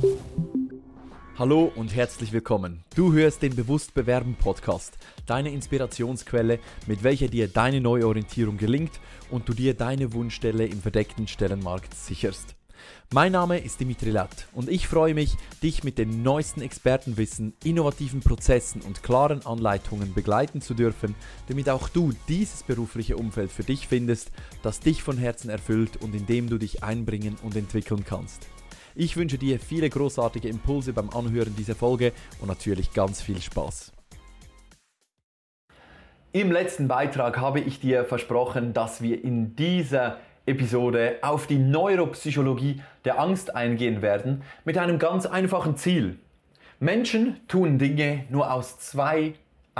Hallo und herzlich willkommen. Du hörst den Bewusst Bewerben Podcast, deine Inspirationsquelle, mit welcher dir deine Neuorientierung gelingt und du dir deine Wunschstelle im verdeckten Stellenmarkt sicherst. Mein Name ist Dimitri Latt und ich freue mich, dich mit dem neuesten Expertenwissen, innovativen Prozessen und klaren Anleitungen begleiten zu dürfen, damit auch du dieses berufliche Umfeld für dich findest, das dich von Herzen erfüllt und in dem du dich einbringen und entwickeln kannst. Ich wünsche dir viele großartige Impulse beim Anhören dieser Folge und natürlich ganz viel Spaß. Im letzten Beitrag habe ich dir versprochen, dass wir in dieser Episode auf die Neuropsychologie der Angst eingehen werden, mit einem ganz einfachen Ziel. Menschen tun Dinge nur aus zwei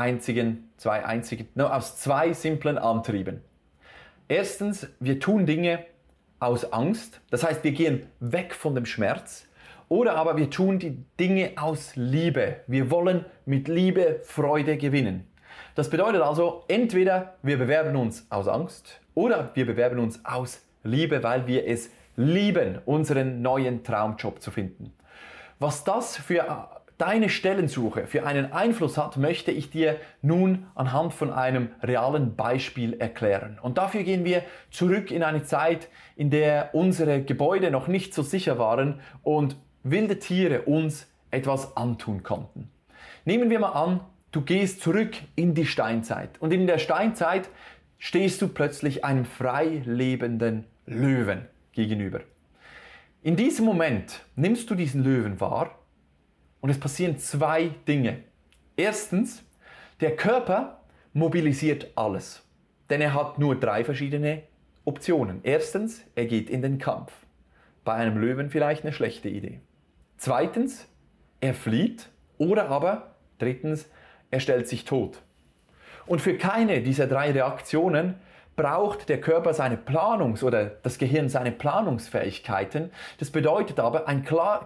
simplen Antrieben. Erstens, wir tun Dinge aus Angst, das heißt, wir gehen weg von dem Schmerz, oder aber wir tun die Dinge aus Liebe. Wir wollen mit Liebe Freude gewinnen. Das bedeutet also, entweder wir bewerben uns aus Angst oder wir bewerben uns aus Liebe, weil wir es lieben, unseren neuen Traumjob zu finden. Was das für deine Stellensuche für einen Einfluss hat, möchte ich dir nun anhand von einem realen Beispiel erklären. Und dafür gehen wir zurück in eine Zeit, in der unsere Gebäude noch nicht so sicher waren und wilde Tiere uns etwas antun konnten. Nehmen wir mal an, du gehst zurück in die Steinzeit und in der Steinzeit stehst du plötzlich einem frei lebenden Löwen gegenüber. In diesem Moment nimmst du diesen Löwen wahr und es passieren zwei Dinge. Erstens, der Körper mobilisiert alles, denn er hat nur drei verschiedene Optionen. Erstens, er geht in den Kampf. Bei einem Löwen vielleicht eine schlechte Idee. Zweitens, er flieht oder aber drittens, er stellt sich tot. Und für keine dieser drei Reaktionen braucht der Körper seine oder das Gehirn seine Planungsfähigkeiten. Das bedeutet aber, ein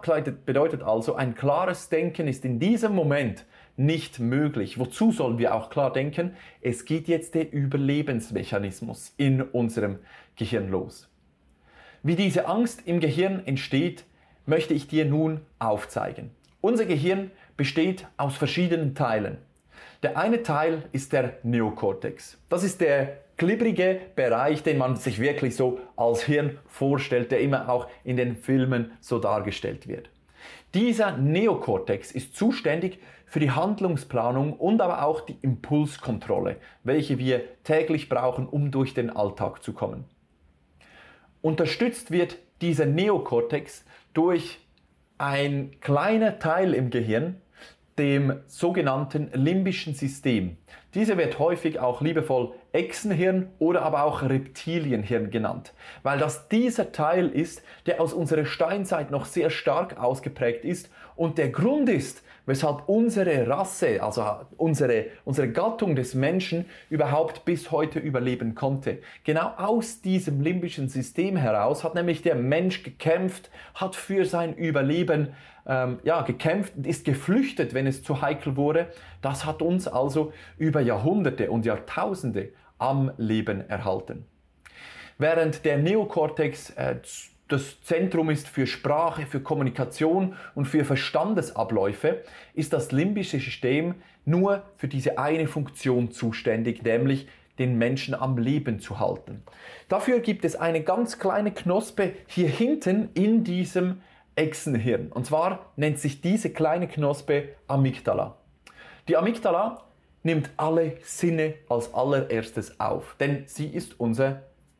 klares Denken ist in diesem Moment nicht möglich. Wozu sollen wir auch klar denken? Es geht jetzt der Überlebensmechanismus in unserem Gehirn los. Wie diese Angst im Gehirn entsteht, möchte ich dir nun aufzeigen. Unser Gehirn besteht aus verschiedenen Teilen. Der eine Teil ist der Neokortex. Das ist der glibbrige Bereich, den man sich wirklich so als Hirn vorstellt, der immer auch in den Filmen so dargestellt wird. Dieser Neokortex ist zuständig für die Handlungsplanung und aber auch die Impulskontrolle, welche wir täglich brauchen, um durch den Alltag zu kommen. Unterstützt wird dieser Neokortex durch ein kleiner Teil im Gehirn, dem sogenannten limbischen System. Dieser wird häufig auch liebevoll Echsenhirn oder aber auch Reptilienhirn genannt, weil das dieser Teil ist, der aus unserer Steinzeit noch sehr stark ausgeprägt ist und der Grund ist, weshalb unsere Rasse, also unsere Gattung des Menschen überhaupt bis heute überleben konnte. Genau aus diesem limbischen System heraus hat nämlich der Mensch gekämpft, hat für sein Überleben gekämpft, ist geflüchtet, wenn es zu heikel wurde. Das hat uns also über Jahrhunderte und Jahrtausende am Leben erhalten. Während der Neokortex das Zentrum ist für Sprache, für Kommunikation und für Verstandesabläufe, ist das limbische System nur für diese eine Funktion zuständig, nämlich den Menschen am Leben zu halten. Dafür gibt es eine ganz kleine Knospe hier hinten in diesem Echsenhirn. Und zwar nennt sich diese kleine Knospe Amygdala. Die Amygdala nimmt alle Sinne als allererstes auf, denn sie ist unser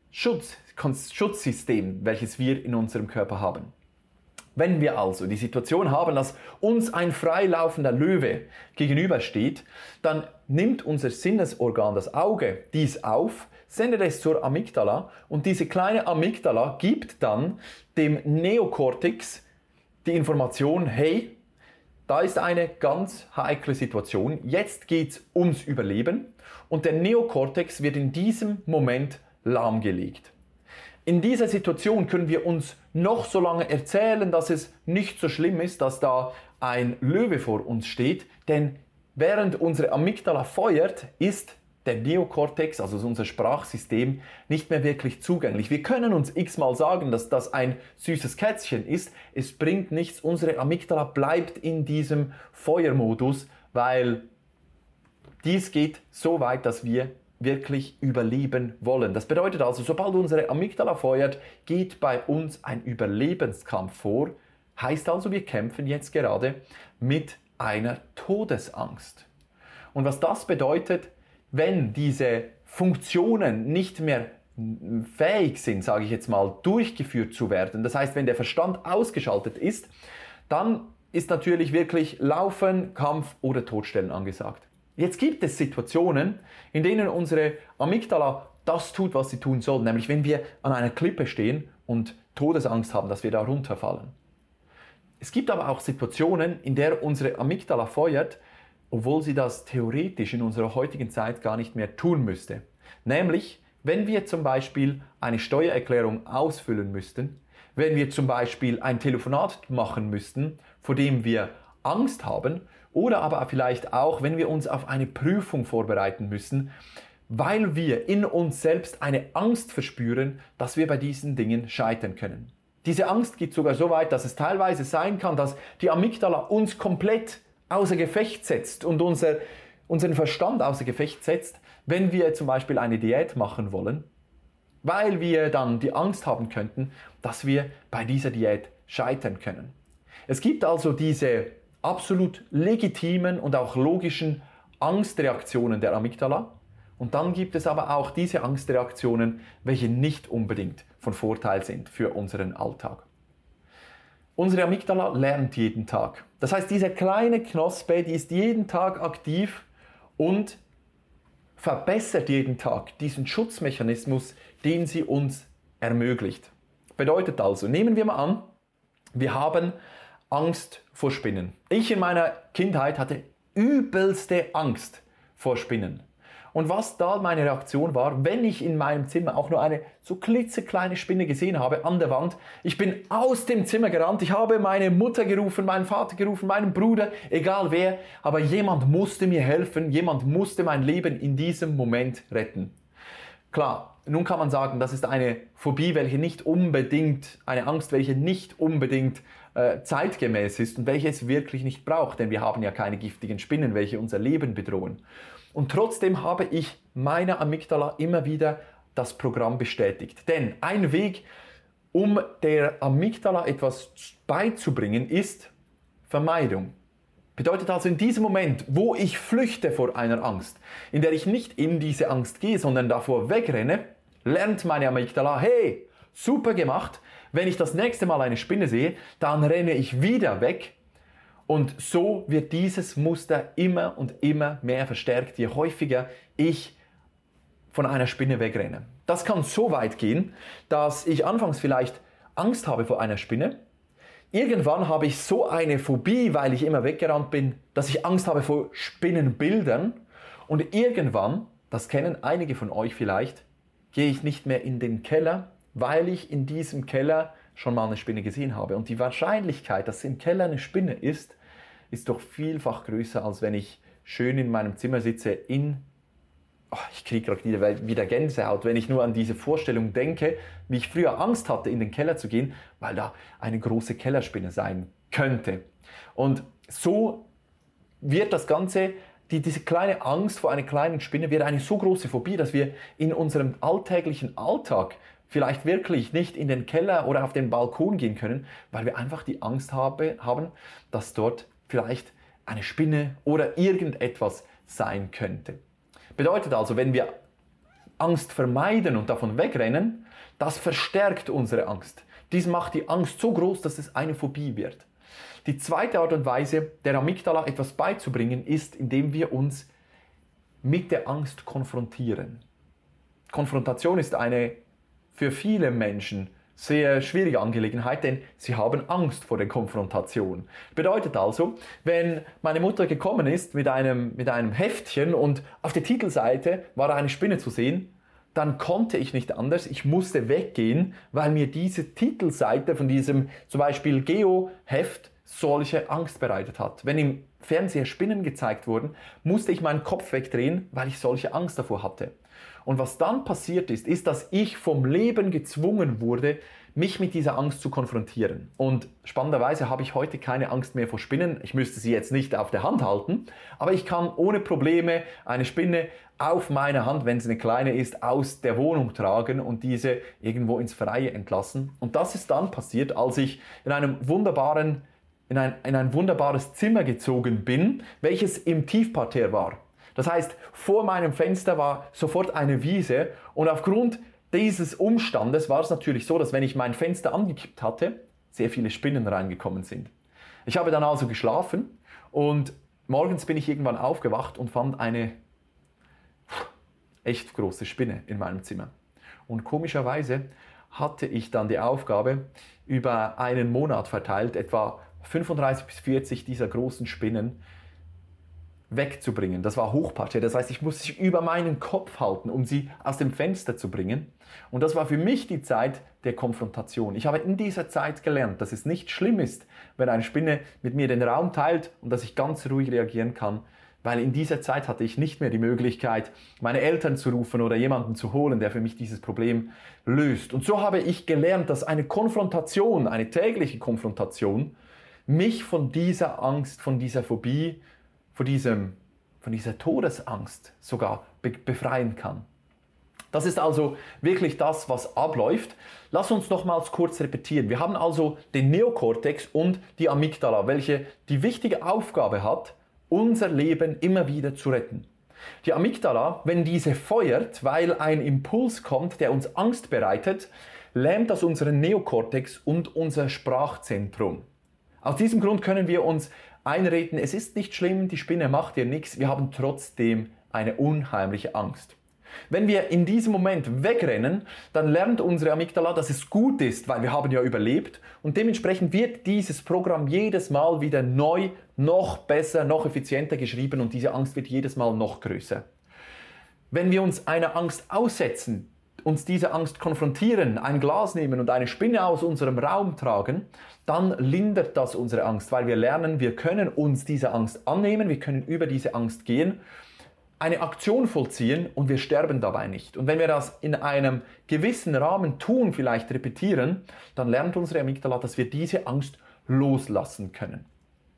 Schutzsystem, welches wir in unserem Körper haben. Wenn wir also die Situation haben, dass uns ein freilaufender Löwe gegenübersteht, dann nimmt unser Sinnesorgan, das Auge, dies auf, sendet es zur Amygdala und diese kleine Amygdala gibt dann dem Neokortex die Information, hey, da ist eine ganz heikle Situation, jetzt geht es ums Überleben und der Neokortex wird in diesem Moment lahmgelegt. In dieser Situation können wir uns noch so lange erzählen, dass es nicht so schlimm ist, dass da ein Löwe vor uns steht, denn während unsere Amygdala feuert, ist der Neokortex, also unser Sprachsystem, nicht mehr wirklich zugänglich. Wir können uns x-mal sagen, dass das ein süßes Kätzchen ist. Es bringt nichts. Unsere Amygdala bleibt in diesem Feuermodus, weil dies geht so weit, dass wir wirklich überleben wollen. Das bedeutet also, sobald unsere Amygdala feuert, geht bei uns ein Überlebenskampf vor. Heißt also, wir kämpfen jetzt gerade mit einer Todesangst. Und was das bedeutet, wenn diese Funktionen nicht mehr fähig sind, sage ich jetzt mal, durchgeführt zu werden, das heißt, wenn der Verstand ausgeschaltet ist, dann ist natürlich wirklich Laufen, Kampf oder Todstellen angesagt. Jetzt gibt es Situationen, in denen unsere Amygdala das tut, was sie tun soll, nämlich wenn wir an einer Klippe stehen und Todesangst haben, dass wir da runterfallen. Es gibt aber auch Situationen, in der unsere Amygdala feuert, obwohl sie das theoretisch in unserer heutigen Zeit gar nicht mehr tun müsste. Nämlich, wenn wir zum Beispiel eine Steuererklärung ausfüllen müssten, wenn wir zum Beispiel ein Telefonat machen müssten, vor dem wir Angst haben, oder aber vielleicht auch, wenn wir uns auf eine Prüfung vorbereiten müssen, weil wir in uns selbst eine Angst verspüren, dass wir bei diesen Dingen scheitern können. Diese Angst geht sogar so weit, dass es teilweise sein kann, dass die Amygdala uns komplett außer Gefecht setzt und unseren Verstand außer Gefecht setzt, wenn wir zum Beispiel eine Diät machen wollen, weil wir dann die Angst haben könnten, dass wir bei dieser Diät scheitern können. Es gibt also diese absolut legitimen und auch logischen Angstreaktionen der Amygdala und dann gibt es aber auch diese Angstreaktionen, welche nicht unbedingt von Vorteil sind für unseren Alltag. Unsere Amygdala lernt jeden Tag. Das heißt, diese kleine Knospe, die ist jeden Tag aktiv und verbessert jeden Tag diesen Schutzmechanismus, den sie uns ermöglicht. Bedeutet also, nehmen wir mal an, wir haben Angst vor Spinnen. Ich in meiner Kindheit hatte übelste Angst vor Spinnen. Und was da meine Reaktion war, wenn ich in meinem Zimmer auch nur eine so klitzekleine Spinne gesehen habe an der Wand, ich bin aus dem Zimmer gerannt, ich habe meine Mutter gerufen, meinen Vater gerufen, meinen Bruder, egal wer, aber jemand musste mir helfen, jemand musste mein Leben in diesem Moment retten. Klar, nun kann man sagen, das ist eine Phobie, welche nicht unbedingt, eine Angst, welche nicht unbedingt zeitgemäß ist und welche es wirklich nicht braucht, denn wir haben ja keine giftigen Spinnen, welche unser Leben bedrohen. Und trotzdem habe ich meiner Amygdala immer wieder das Programm bestätigt. Denn ein Weg, um der Amygdala etwas beizubringen, ist Vermeidung. Bedeutet also in diesem Moment, wo ich flüchte vor einer Angst, in der ich nicht in diese Angst gehe, sondern davor wegrenne, lernt meine Amygdala, hey, super gemacht, wenn ich das nächste Mal eine Spinne sehe, dann renne ich wieder weg. Und so wird dieses Muster immer und immer mehr verstärkt, je häufiger ich von einer Spinne wegrenne. Das kann so weit gehen, dass ich anfangs vielleicht Angst habe vor einer Spinne. Irgendwann habe ich so eine Phobie, weil ich immer weggerannt bin, dass ich Angst habe vor Spinnenbildern. Und irgendwann, das kennen einige von euch vielleicht, gehe ich nicht mehr in den Keller, weil ich in diesem Keller schon mal eine Spinne gesehen habe. Und die Wahrscheinlichkeit, dass im Keller eine Spinne ist doch vielfach größer, als wenn ich schön in meinem Zimmer sitze ich kriege gerade wieder Gänsehaut, wenn ich nur an diese Vorstellung denke, wie ich früher Angst hatte, in den Keller zu gehen, weil da eine große Kellerspinne sein könnte. Und so wird das Ganze, diese kleine Angst vor einer kleinen Spinne wird eine so große Phobie, dass wir in unserem alltäglichen Alltag vielleicht wirklich nicht in den Keller oder auf den Balkon gehen können, weil wir einfach die Angst haben, dass dort vielleicht eine Spinne oder irgendetwas sein könnte. Bedeutet also, wenn wir Angst vermeiden und davon wegrennen, das verstärkt unsere Angst. Dies macht die Angst so groß, dass es eine Phobie wird. Die zweite Art und Weise, der Amygdala etwas beizubringen, ist, indem wir uns mit der Angst konfrontieren. Konfrontation ist eine für viele Menschen sehr schwierige Angelegenheit, denn sie haben Angst vor der Konfrontation. Bedeutet also, wenn meine Mutter gekommen ist mit einem Heftchen und auf der Titelseite war eine Spinne zu sehen, dann konnte ich nicht anders, ich musste weggehen, weil mir diese Titelseite von diesem zum Beispiel Geo-Heft solche Angst bereitet hat. Wenn im Fernseher Spinnen gezeigt wurden, musste ich meinen Kopf wegdrehen, weil ich solche Angst davor hatte. Und was dann passiert ist, ist, dass ich vom Leben gezwungen wurde, mich mit dieser Angst zu konfrontieren. Und spannenderweise habe ich heute keine Angst mehr vor Spinnen. Ich müsste sie jetzt nicht auf der Hand halten, aber ich kann ohne Probleme eine Spinne auf meiner Hand, wenn es eine kleine ist, aus der Wohnung tragen und diese irgendwo ins Freie entlassen. Und das ist dann passiert, als ich in ein wunderbares Zimmer gezogen bin, welches im Tiefparterre war. Das heißt, vor meinem Fenster war sofort eine Wiese und aufgrund dieses Umstandes war es natürlich so, dass wenn ich mein Fenster angekippt hatte, sehr viele Spinnen reingekommen sind. Ich habe dann also geschlafen und morgens bin ich irgendwann aufgewacht und fand eine echt große Spinne in meinem Zimmer. Und komischerweise hatte ich dann die Aufgabe, über einen Monat verteilt, etwa 35 bis 40 dieser großen Spinnen wegzubringen. Das war Hochparterre, das heißt, ich musste sie über meinen Kopf halten, um sie aus dem Fenster zu bringen. Und das war für mich die Zeit der Konfrontation. Ich habe in dieser Zeit gelernt, dass es nicht schlimm ist, wenn eine Spinne mit mir den Raum teilt und dass ich ganz ruhig reagieren kann, weil in dieser Zeit hatte ich nicht mehr die Möglichkeit, meine Eltern zu rufen oder jemanden zu holen, der für mich dieses Problem löst. Und so habe ich gelernt, dass eine Konfrontation, eine tägliche Konfrontation, mich von dieser Angst, von dieser Phobie, von dieser Todesangst sogar befreien kann. Das ist also wirklich das, was abläuft. Lass uns nochmals kurz repetieren. Wir haben also den Neokortex und die Amygdala, welche die wichtige Aufgabe hat, unser Leben immer wieder zu retten. Die Amygdala, wenn diese feuert, weil ein Impuls kommt, der uns Angst bereitet, lähmt das unseren Neokortex und unser Sprachzentrum. Aus diesem Grund können wir uns einreden, es ist nicht schlimm, die Spinne macht dir nichts, wir haben trotzdem eine unheimliche Angst. Wenn wir in diesem Moment wegrennen, dann lernt unsere Amygdala, dass es gut ist, weil wir haben ja überlebt und dementsprechend wird dieses Programm jedes Mal wieder neu, noch besser, noch effizienter geschrieben und diese Angst wird jedes Mal noch größer. Wenn wir uns einer Angst aussetzen, uns diese Angst konfrontieren, ein Glas nehmen und eine Spinne aus unserem Raum tragen, dann lindert das unsere Angst, weil wir lernen, wir können uns diese Angst annehmen, wir können über diese Angst gehen, eine Aktion vollziehen und wir sterben dabei nicht. Und wenn wir das in einem gewissen Rahmen tun, vielleicht repetieren, dann lernt unsere Amygdala, dass wir diese Angst loslassen können.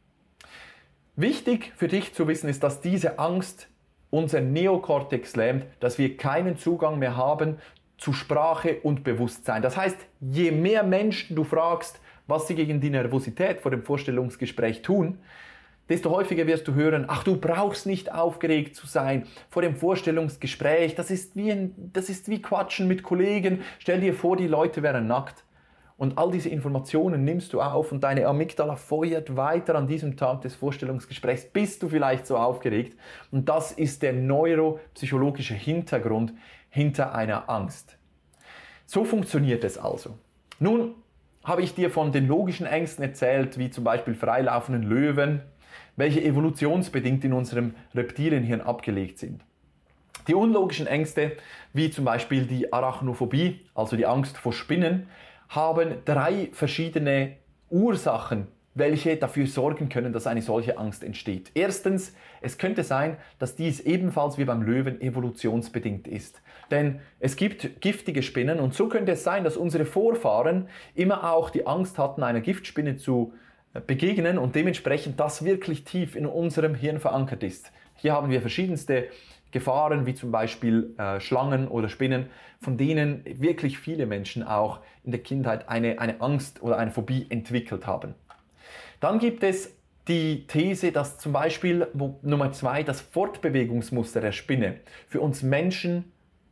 Wichtig für dich zu wissen ist, dass diese Angst unser Neokortex lähmt, dass wir keinen Zugang mehr haben zu Sprache und Bewusstsein. Das heißt, je mehr Menschen du fragst, was sie gegen die Nervosität vor dem Vorstellungsgespräch tun, desto häufiger wirst du hören, ach, du brauchst nicht aufgeregt zu sein vor dem Vorstellungsgespräch, das ist wie Quatschen mit Kollegen, stell dir vor, die Leute wären nackt. Und all diese Informationen nimmst du auf und deine Amygdala feuert weiter an diesem Tag des Vorstellungsgesprächs, bist du vielleicht so aufgeregt. Und das ist der neuropsychologische Hintergrund hinter einer Angst. So funktioniert es also. Nun habe ich dir von den logischen Ängsten erzählt, wie zum Beispiel freilaufenden Löwen, welche evolutionsbedingt in unserem Reptilienhirn abgelegt sind. Die unlogischen Ängste, wie zum Beispiel die Arachnophobie, also die Angst vor Spinnen, haben 3 verschiedene Ursachen, welche dafür sorgen können, dass eine solche Angst entsteht. Erstens, es könnte sein, dass dies ebenfalls wie beim Löwen evolutionsbedingt ist. Denn es gibt giftige Spinnen und so könnte es sein, dass unsere Vorfahren immer auch die Angst hatten, einer Giftspinne zu begegnen und dementsprechend das wirklich tief in unserem Hirn verankert ist. Hier haben wir verschiedenste Gefahren, wie zum Beispiel Schlangen oder Spinnen, von denen wirklich viele Menschen auch in der Kindheit eine Angst oder eine Phobie entwickelt haben. Dann gibt es die These, dass zum Beispiel Nummer 2 das Fortbewegungsmuster der Spinne für uns Menschen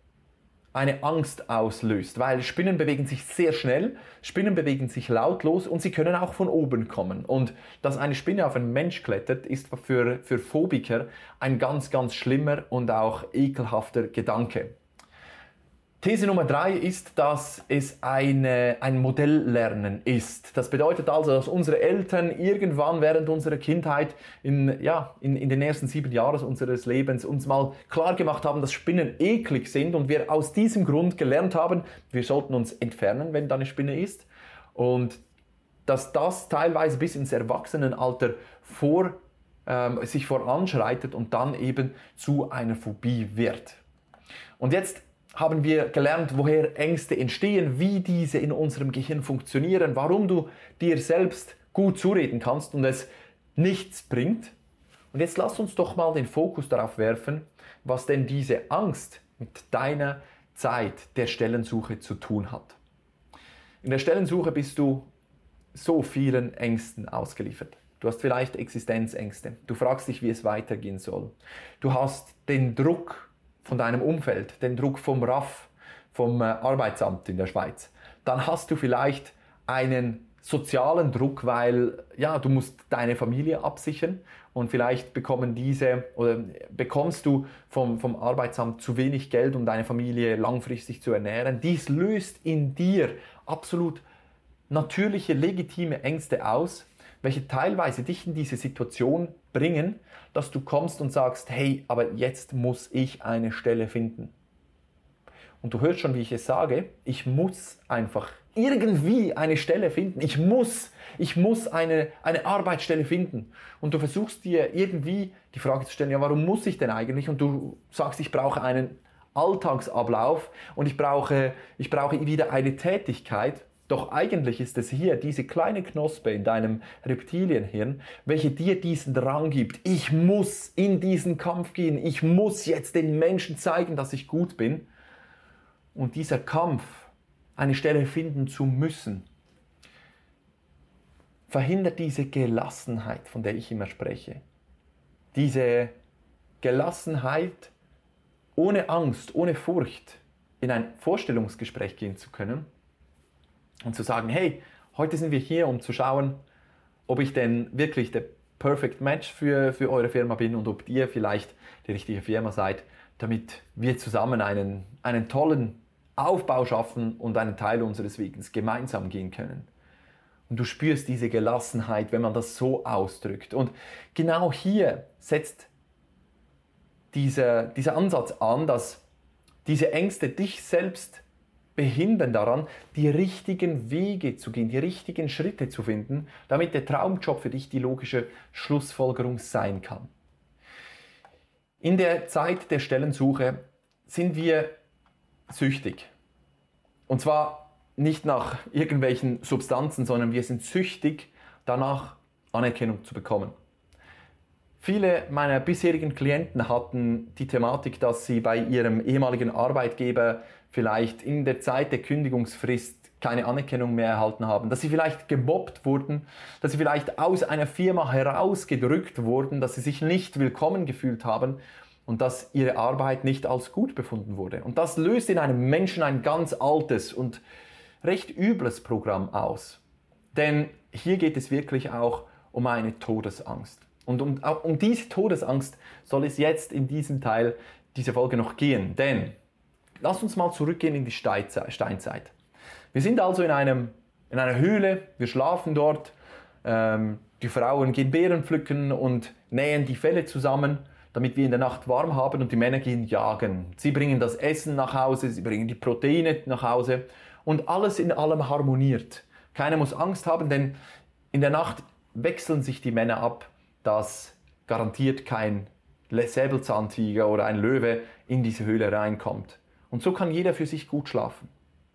eine Angst auslöst, weil Spinnen bewegen sich sehr schnell, Spinnen bewegen sich lautlos und sie können auch von oben kommen. Und dass eine Spinne auf einen Mensch klettert, ist für Phobiker ein ganz, ganz schlimmer und auch ekelhafter Gedanke. These Nummer 3 ist, dass es ein Modelllernen ist. Das bedeutet also, dass unsere Eltern irgendwann während unserer Kindheit in den ersten 7 Jahren unseres Lebens uns mal klar gemacht haben, dass Spinnen eklig sind und wir aus diesem Grund gelernt haben, wir sollten uns entfernen, wenn da eine Spinne ist. Und dass das teilweise bis ins Erwachsenenalter sich voranschreitet und dann eben zu einer Phobie wird. Und jetzt haben wir gelernt, woher Ängste entstehen, wie diese in unserem Gehirn funktionieren, warum du dir selbst gut zureden kannst und es nichts bringt. Und jetzt lass uns doch mal den Fokus darauf werfen, was denn diese Angst mit deiner Zeit der Stellensuche zu tun hat. In der Stellensuche bist du so vielen Ängsten ausgeliefert. Du hast vielleicht Existenzängste. Du fragst dich, wie es weitergehen soll. Du hast den Druck von deinem Umfeld, den Druck vom RAF, vom Arbeitsamt in der Schweiz. Dann hast du vielleicht einen sozialen Druck, weil ja, du musst deine Familie absichern und vielleicht bekommst du vom Arbeitsamt zu wenig Geld, um deine Familie langfristig zu ernähren. Dies löst in dir absolut natürliche, legitime Ängste aus, welche teilweise dich in diese Situation bringen, dass du kommst und sagst, hey, aber jetzt muss ich eine Stelle finden. Und du hörst schon, wie ich es sage, ich muss einfach irgendwie eine Stelle finden. Ich muss eine Arbeitsstelle finden. Und du versuchst dir irgendwie die Frage zu stellen, ja, warum muss ich denn eigentlich? Und du sagst, ich brauche einen Alltagsablauf und ich brauche wieder eine Tätigkeit. Doch eigentlich ist es hier diese kleine Knospe in deinem Reptilienhirn, welche dir diesen Drang gibt. Ich muss in diesen Kampf gehen. Ich muss jetzt den Menschen zeigen, dass ich gut bin. Und dieser Kampf, eine Stelle finden zu müssen, verhindert diese Gelassenheit, von der ich immer spreche. Diese Gelassenheit, ohne Angst, ohne Furcht in ein Vorstellungsgespräch gehen zu können und zu sagen, hey, heute sind wir hier, um zu schauen, ob ich denn wirklich der Perfect Match für eure Firma bin und ob ihr vielleicht die richtige Firma seid, damit wir zusammen einen tollen Aufbau schaffen und einen Teil unseres Weges gemeinsam gehen können. Und du spürst diese Gelassenheit, wenn man das so ausdrückt. Und genau hier setzt dieser Ansatz an, dass diese Ängste dich selbst behindern daran, die richtigen Wege zu gehen, die richtigen Schritte zu finden, damit der Traumjob für dich die logische Schlussfolgerung sein kann. In der Zeit der Stellensuche sind wir süchtig. Und zwar nicht nach irgendwelchen Substanzen, sondern wir sind süchtig danach, Anerkennung zu bekommen. Viele meiner bisherigen Klienten hatten die Thematik, dass sie bei ihrem ehemaligen Arbeitgeber vielleicht in der Zeit der Kündigungsfrist keine Anerkennung mehr erhalten haben, dass sie vielleicht gemobbt wurden, dass sie vielleicht aus einer Firma herausgedrückt wurden, dass sie sich nicht willkommen gefühlt haben und dass ihre Arbeit nicht als gut befunden wurde. Und das löst in einem Menschen ein ganz altes und recht übles Programm aus. Denn hier geht es wirklich auch um eine Todesangst. Und um diese Todesangst soll es jetzt in diesem Teil dieser Folge noch gehen. Denn lasst uns mal zurückgehen in die Steinzeit. Wir sind also in einer Höhle, wir schlafen dort, die Frauen gehen Beeren pflücken und nähen die Felle zusammen, damit wir in der Nacht warm haben, und die Männer gehen jagen. Sie bringen das Essen nach Hause, sie bringen die Proteine nach Hause und alles in allem harmoniert. Keiner muss Angst haben, denn in der Nacht wechseln sich die Männer ab, dass garantiert kein Säbelzahntiger oder ein Löwe in diese Höhle reinkommt. Und so kann jeder für sich gut schlafen.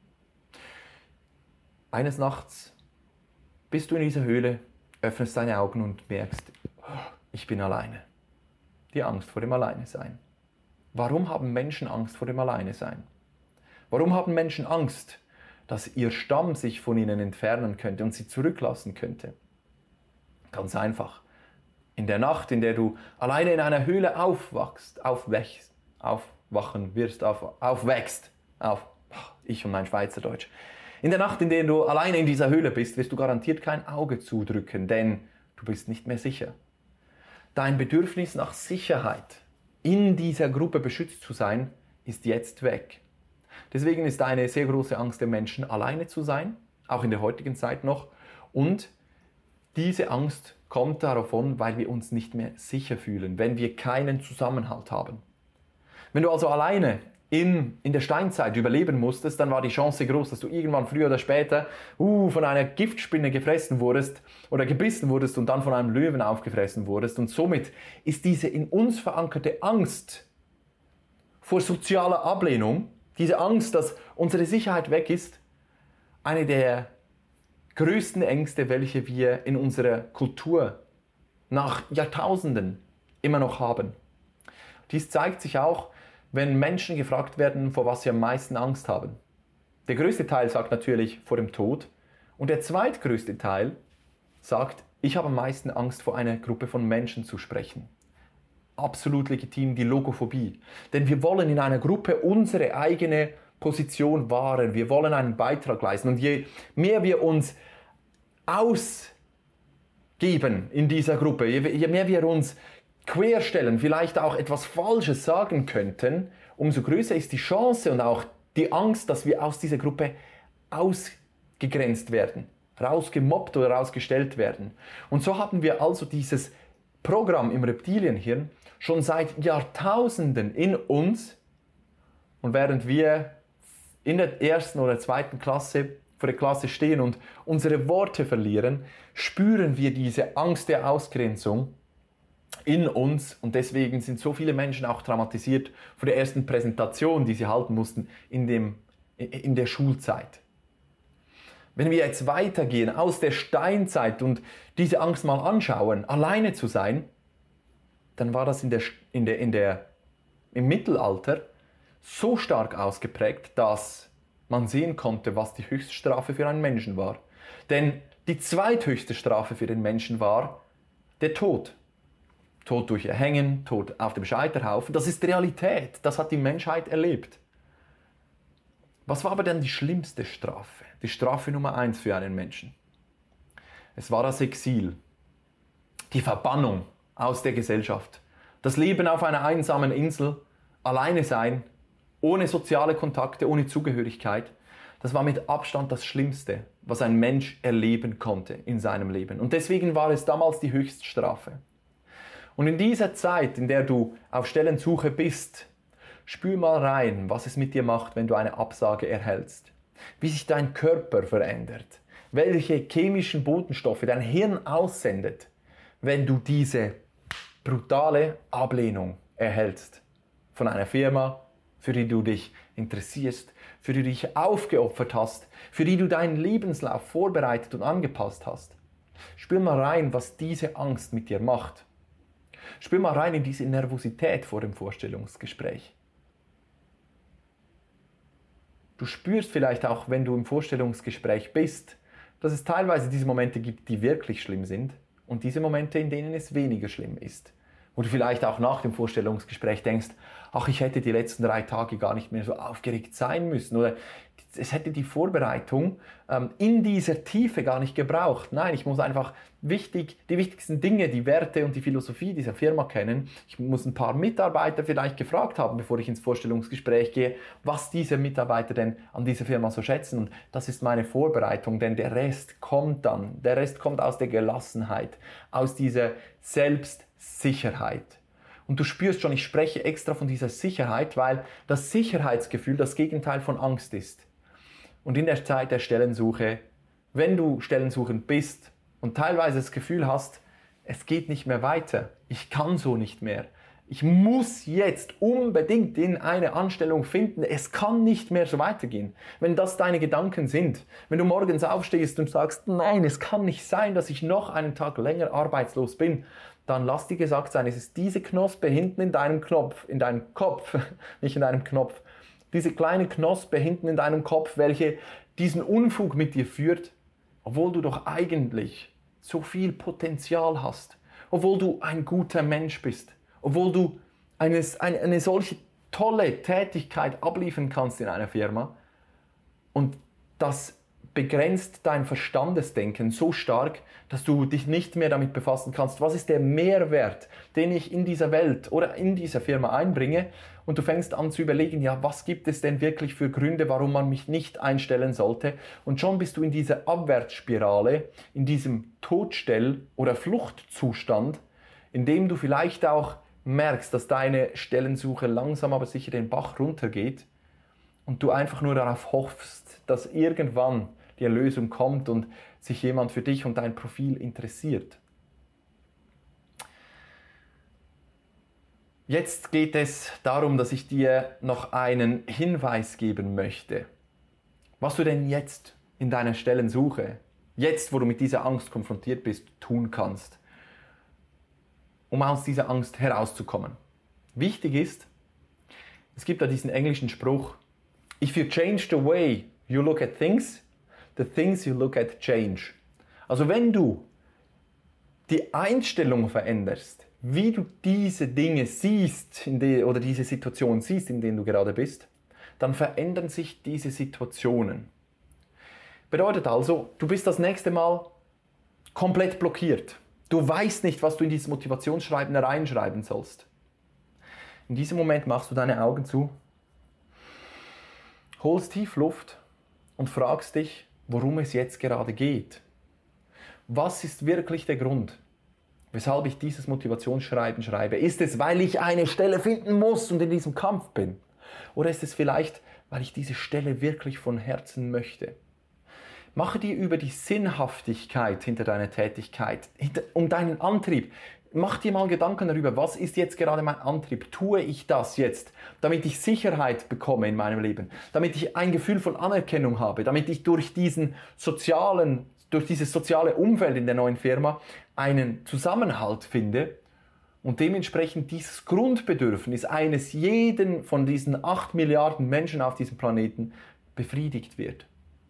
Eines Nachts bist du in dieser Höhle, öffnest deine Augen und merkst, ich bin alleine. Die Angst vor dem Alleinesein. Warum haben Menschen Angst vor dem Alleinesein? Warum haben Menschen Angst, dass ihr Stamm sich von ihnen entfernen könnte und sie zurücklassen könnte? Ganz einfach. In der Nacht, in der du alleine in einer Höhle ich und mein Schweizerdeutsch. In der Nacht, in der du alleine in dieser Höhle bist, wirst du garantiert kein Auge zudrücken, denn du bist nicht mehr sicher. Dein Bedürfnis nach Sicherheit, in dieser Gruppe beschützt zu sein, ist jetzt weg. Deswegen ist eine sehr große Angst der Menschen, alleine zu sein, auch in der heutigen Zeit noch. Und diese Angst kommt davon, weil wir uns nicht mehr sicher fühlen, wenn wir keinen Zusammenhalt haben. Wenn du also alleine in der Steinzeit überleben musstest, dann war die Chance groß, dass du irgendwann früher oder später von einer Giftspinne gefressen wurdest oder gebissen wurdest und dann von einem Löwen aufgefressen wurdest. Und somit ist diese in uns verankerte Angst vor sozialer Ablehnung, diese Angst, dass unsere Sicherheit weg ist, eine der größten Ängste, welche wir in unserer Kultur nach Jahrtausenden immer noch haben. Dies zeigt sich auch, wenn Menschen gefragt werden, vor was sie am meisten Angst haben. Der größte Teil sagt natürlich vor dem Tod und der zweitgrößte Teil sagt, ich habe am meisten Angst, vor einer Gruppe von Menschen zu sprechen. Absolut legitim, die Logophobie. Denn wir wollen in einer Gruppe unsere eigene Position wahren. Wir wollen einen Beitrag leisten. Und je mehr wir uns ausgeben in dieser Gruppe, je mehr wir uns querstellen, vielleicht auch etwas Falsches sagen könnten, umso größer ist die Chance und auch die Angst, dass wir aus dieser Gruppe ausgegrenzt werden, rausgemobbt oder rausgestellt werden. Und so haben wir also dieses Programm im Reptilienhirn schon seit Jahrtausenden in uns. Und während wir in der ersten oder zweiten Klasse vor der Klasse stehen und unsere Worte verlieren, spüren wir diese Angst der Ausgrenzung in uns und deswegen sind so viele Menschen auch traumatisiert vor der ersten Präsentation, die sie halten mussten in der Schulzeit. Wenn wir jetzt weitergehen aus der Steinzeit und diese Angst mal anschauen, alleine zu sein, dann war das im Mittelalter so stark ausgeprägt, dass man sehen konnte, was die Höchststrafe für einen Menschen war. Denn die zweithöchste Strafe für den Menschen war der Tod. Tod durch Erhängen, Tod auf dem Scheiterhaufen, das ist Realität, das hat die Menschheit erlebt. Was war aber denn die schlimmste Strafe? Die Strafe Nummer 1 für einen Menschen. Es war das Exil, die Verbannung aus der Gesellschaft, das Leben auf einer einsamen Insel, alleine sein, ohne soziale Kontakte, ohne Zugehörigkeit. Das war mit Abstand das Schlimmste, was ein Mensch erleben konnte in seinem Leben. Und deswegen war es damals die Höchststrafe. Und in dieser Zeit, in der du auf Stellensuche bist, spür mal rein, was es mit dir macht, wenn du eine Absage erhältst. Wie sich dein Körper verändert. Welche chemischen Botenstoffe dein Hirn aussendet, wenn du diese brutale Ablehnung erhältst. Von einer Firma, für die du dich interessierst, für die du dich aufgeopfert hast, für die du deinen Lebenslauf vorbereitet und angepasst hast. Spür mal rein, was diese Angst mit dir macht. Spür mal rein in diese Nervosität vor dem Vorstellungsgespräch. Du spürst vielleicht auch, wenn du im Vorstellungsgespräch bist, dass es teilweise diese Momente gibt, die wirklich schlimm sind und diese Momente, in denen es weniger schlimm ist. Wo du vielleicht auch nach dem Vorstellungsgespräch denkst, ach, ich hätte die letzten 3 Tage gar nicht mehr so aufgeregt sein müssen oder es hätte die Vorbereitung in dieser Tiefe gar nicht gebraucht. Nein, ich muss einfach die wichtigsten Dinge, die Werte und die Philosophie dieser Firma kennen. Ich muss ein paar Mitarbeiter vielleicht gefragt haben, bevor ich ins Vorstellungsgespräch gehe, was diese Mitarbeiter denn an dieser Firma so schätzen. Und das ist meine Vorbereitung, denn der Rest kommt dann. Der Rest kommt aus der Gelassenheit, aus dieser Selbstsicherheit. Und du spürst schon, ich spreche extra von dieser Sicherheit, weil das Sicherheitsgefühl das Gegenteil von Angst ist. Und in der Zeit der Stellensuche, wenn du stellensuchend bist und teilweise das Gefühl hast, es geht nicht mehr weiter, ich kann so nicht mehr, ich muss jetzt unbedingt in eine Anstellung finden, es kann nicht mehr so weitergehen. Wenn das deine Gedanken sind, wenn du morgens aufstehst und sagst, nein, es kann nicht sein, dass ich noch einen Tag länger arbeitslos bin, dann lass dir gesagt sein, es ist diese Knospe hinten in deinem Kopf, nicht in deinem Knopf, diese kleine Knospe hinten in deinem Kopf, welche diesen Unfug mit dir führt, obwohl du doch eigentlich so viel Potenzial hast, obwohl du ein guter Mensch bist, obwohl du eine solche tolle Tätigkeit abliefern kannst in einer Firma und das begrenzt dein Verstandesdenken so stark, dass du dich nicht mehr damit befassen kannst, was ist der Mehrwert, den ich in dieser Welt oder in dieser Firma einbringe, und du fängst an zu überlegen, ja, was gibt es denn wirklich für Gründe, warum man mich nicht einstellen sollte, und schon bist du in dieser Abwärtsspirale, in diesem Todstell- oder Fluchtzustand, in dem du vielleicht auch merkst, dass deine Stellensuche langsam aber sicher den Bach runtergeht und du einfach nur darauf hoffst, dass irgendwann die Erlösung kommt und sich jemand für dich und dein Profil interessiert. Jetzt geht es darum, dass ich dir noch einen Hinweis geben möchte, was du denn jetzt in deiner Stellensuche, jetzt wo du mit dieser Angst konfrontiert bist, tun kannst, um aus dieser Angst herauszukommen. Wichtig ist, es gibt da diesen englischen Spruch, if you change the way you look at things, the things you look at change. Also wenn du die Einstellung veränderst, wie du diese Dinge siehst oder diese Situation siehst, in denen du gerade bist, dann verändern sich diese Situationen. Bedeutet also, du bist das nächste Mal komplett blockiert. Du weißt nicht, was du in dieses Motivationsschreiben reinschreiben sollst. In diesem Moment machst du deine Augen zu, holst tief Luft und fragst dich, worum es jetzt gerade geht. Was ist wirklich der Grund, weshalb ich dieses Motivationsschreiben schreibe? Ist es, weil ich eine Stelle finden muss und in diesem Kampf bin? Oder ist es vielleicht, weil ich diese Stelle wirklich von Herzen möchte? Mache dir über die Sinnhaftigkeit hinter deiner Tätigkeit, um deinen Antrieb. Mach dir mal Gedanken darüber, was ist jetzt gerade mein Antrieb? Tue ich das jetzt, damit ich Sicherheit bekomme in meinem Leben? Damit ich ein Gefühl von Anerkennung habe? Damit ich durch dieses soziale Umfeld in der neuen Firma einen Zusammenhalt finde? Und dementsprechend dieses Grundbedürfnis eines jeden von diesen 8 Milliarden Menschen auf diesem Planeten befriedigt wird.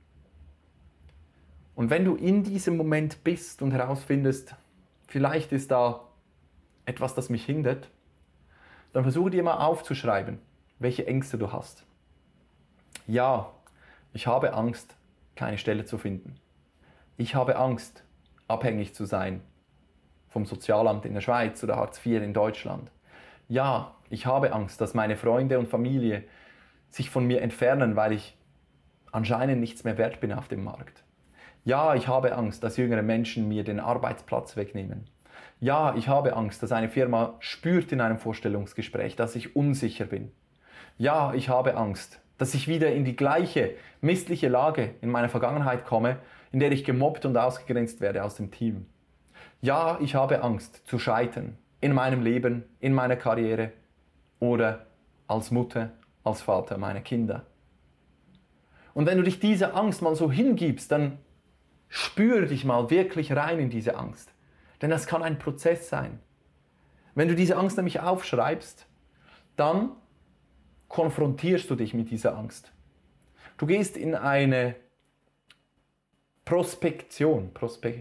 Und wenn du in diesem Moment bist und herausfindest, vielleicht ist da etwas, das mich hindert, dann versuche dir mal aufzuschreiben, welche Ängste du hast. Ja, ich habe Angst, keine Stelle zu finden. Ich habe Angst, abhängig zu sein vom Sozialamt in der Schweiz oder Hartz IV in Deutschland. Ja, ich habe Angst, dass meine Freunde und Familie sich von mir entfernen, weil ich anscheinend nichts mehr wert bin auf dem Markt. Ja, ich habe Angst, dass jüngere Menschen mir den Arbeitsplatz wegnehmen. Ja, ich habe Angst, dass eine Firma spürt in einem Vorstellungsgespräch, dass ich unsicher bin. Ja, ich habe Angst, dass ich wieder in die gleiche missliche Lage in meiner Vergangenheit komme, in der ich gemobbt und ausgegrenzt werde aus dem Team. Ja, ich habe Angst zu scheitern in meinem Leben, in meiner Karriere oder als Mutter, als Vater meiner Kinder. Und wenn du dich dieser Angst mal so hingibst, dann spür dich mal wirklich rein in diese Angst. Denn das kann ein Prozess sein. Wenn du diese Angst nämlich aufschreibst, dann konfrontierst du dich mit dieser Angst. Du gehst in eine Projektion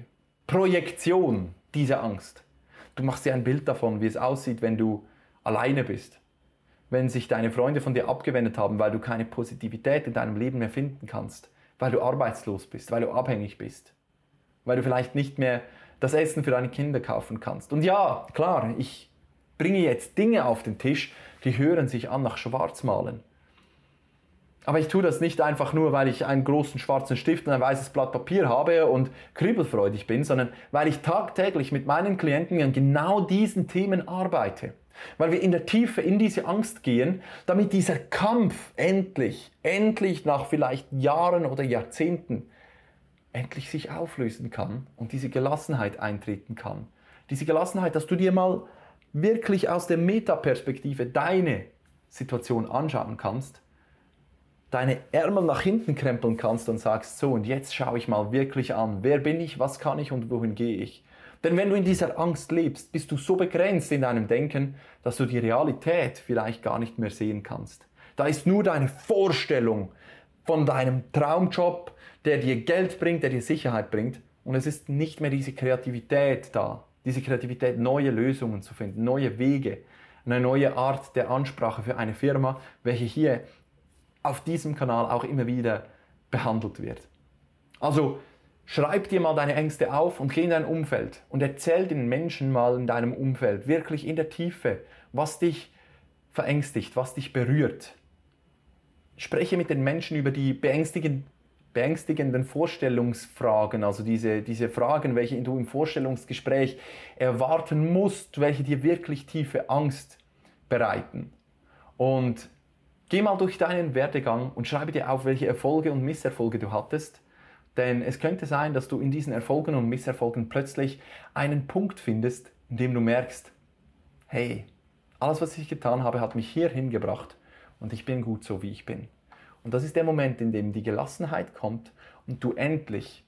dieser Angst. Du machst dir ein Bild davon, wie es aussieht, wenn du alleine bist. Wenn sich deine Freunde von dir abgewendet haben, weil du keine Positivität in deinem Leben mehr finden kannst. Weil du arbeitslos bist, weil du abhängig bist. Weil du vielleicht nicht mehr das Essen für deine Kinder kaufen kannst. Und ja, klar, ich bringe jetzt Dinge auf den Tisch, die hören sich an nach Schwarzmalen. Aber ich tue das nicht einfach nur, weil ich einen großen schwarzen Stift und ein weißes Blatt Papier habe und kribbelfreudig bin, sondern weil ich tagtäglich mit meinen Klienten an genau diesen Themen arbeite. Weil wir in der Tiefe in diese Angst gehen, damit dieser Kampf endlich nach vielleicht Jahren oder Jahrzehnten endlich sich auflösen kann und diese Gelassenheit eintreten kann. Diese Gelassenheit, dass du dir mal wirklich aus der Metaperspektive deine Situation anschauen kannst, deine Ärmel nach hinten krempeln kannst und sagst, so und jetzt schaue ich mal wirklich an, wer bin ich, was kann ich und wohin gehe ich. Denn wenn du in dieser Angst lebst, bist du so begrenzt in deinem Denken, dass du die Realität vielleicht gar nicht mehr sehen kannst. Da ist nur deine Vorstellung von deinem Traumjob, der dir Geld bringt, der dir Sicherheit bringt. Und es ist nicht mehr diese Kreativität da. Diese Kreativität, neue Lösungen zu finden, neue Wege, eine neue Art der Ansprache für eine Firma, welche hier auf diesem Kanal auch immer wieder behandelt wird. Also schreib dir mal deine Ängste auf und geh in dein Umfeld und erzähl den Menschen mal in deinem Umfeld wirklich in der Tiefe, was dich verängstigt, was dich berührt. Spreche mit den Menschen über die beängstigenden Vorstellungsfragen, also diese Fragen, welche du im Vorstellungsgespräch erwarten musst, welche dir wirklich tiefe Angst bereiten. Und geh mal durch deinen Werdegang und schreibe dir auf, welche Erfolge und Misserfolge du hattest. Denn es könnte sein, dass du in diesen Erfolgen und Misserfolgen plötzlich einen Punkt findest, in dem du merkst, hey, alles, was ich getan habe, hat mich hierhin gebracht und ich bin gut so, wie ich bin. Und das ist der Moment, in dem die Gelassenheit kommt und du endlich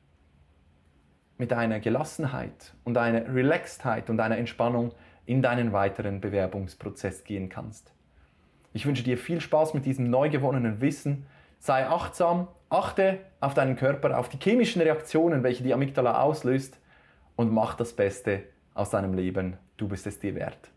mit einer Gelassenheit und einer Relaxedheit und einer Entspannung in deinen weiteren Bewerbungsprozess gehen kannst. Ich wünsche dir viel Spaß mit diesem neu gewonnenen Wissen. Sei achtsam, achte auf deinen Körper, auf die chemischen Reaktionen, welche die Amygdala auslöst und mach das Beste aus deinem Leben. Du bist es dir wert.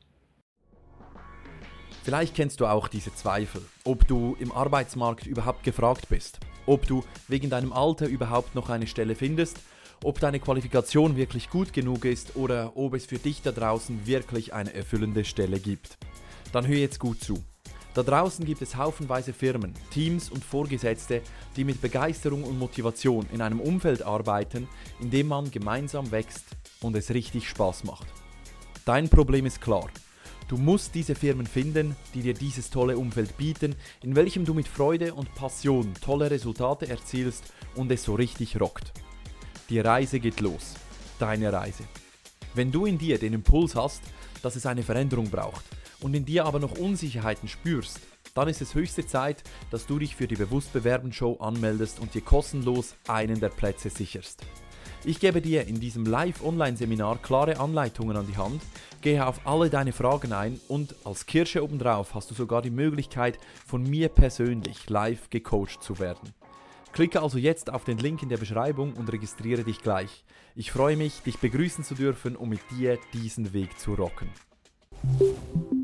Vielleicht kennst du auch diese Zweifel, ob du im Arbeitsmarkt überhaupt gefragt bist, ob du wegen deinem Alter überhaupt noch eine Stelle findest, ob deine Qualifikation wirklich gut genug ist oder ob es für dich da draußen wirklich eine erfüllende Stelle gibt. Dann hör jetzt gut zu. Da draußen gibt es haufenweise Firmen, Teams und Vorgesetzte, die mit Begeisterung und Motivation in einem Umfeld arbeiten, in dem man gemeinsam wächst und es richtig Spaß macht. Dein Problem ist klar. Du musst diese Firmen finden, die dir dieses tolle Umfeld bieten, in welchem du mit Freude und Passion tolle Resultate erzielst und es so richtig rockt. Die Reise geht los. Deine Reise. Wenn du in dir den Impuls hast, dass es eine Veränderung braucht und in dir aber noch Unsicherheiten spürst, dann ist es höchste Zeit, dass du dich für die Bewusst-Bewerben-Show anmeldest und dir kostenlos einen der Plätze sicherst. Ich gebe dir in diesem Live-Online-Seminar klare Anleitungen an die Hand, gehe auf alle deine Fragen ein und als Kirsche obendrauf hast du sogar die Möglichkeit, von mir persönlich live gecoacht zu werden. Klicke also jetzt auf den Link in der Beschreibung und registriere dich gleich. Ich freue mich, dich begrüßen zu dürfen und mit dir diesen Weg zu rocken.